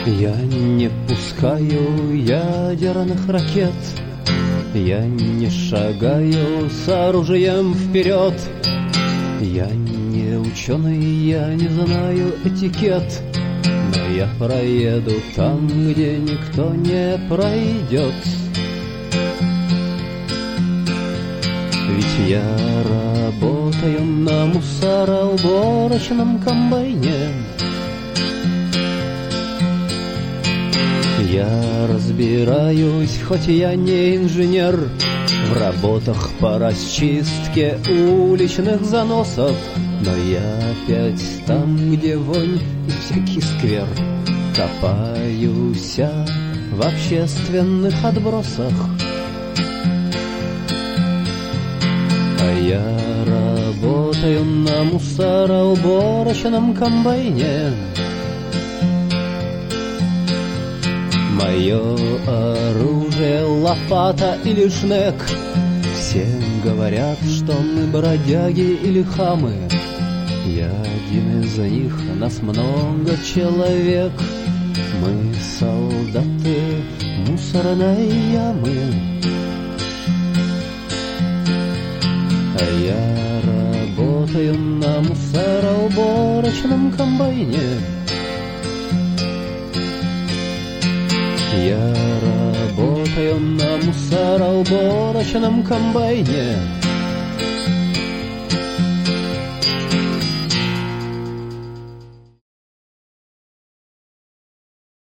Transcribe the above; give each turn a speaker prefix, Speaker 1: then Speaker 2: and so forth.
Speaker 1: Я не пускаю ядерных ракет, я не шагаю с оружием вперед. Я не ученый, я не знаю этикет, но я проеду там, где никто не пройдет. Ведь я работаю на мусороуборочном комбайне. Я разбираюсь, хоть я не инженер, в работах по расчистке уличных заносов, но я опять там, где вонь и всякий сквер, копаюсь в общественных отбросах. А я работаю на мусороуборочном комбайне. Мое оружие — лопата или шнек. Все говорят, что мы бродяги или хамы. Я один из них, нас много человек. Мы солдаты мусорной ямы. А я работаю на мусороуборочном комбайне. Я работаю на мусороуборочном комбайне.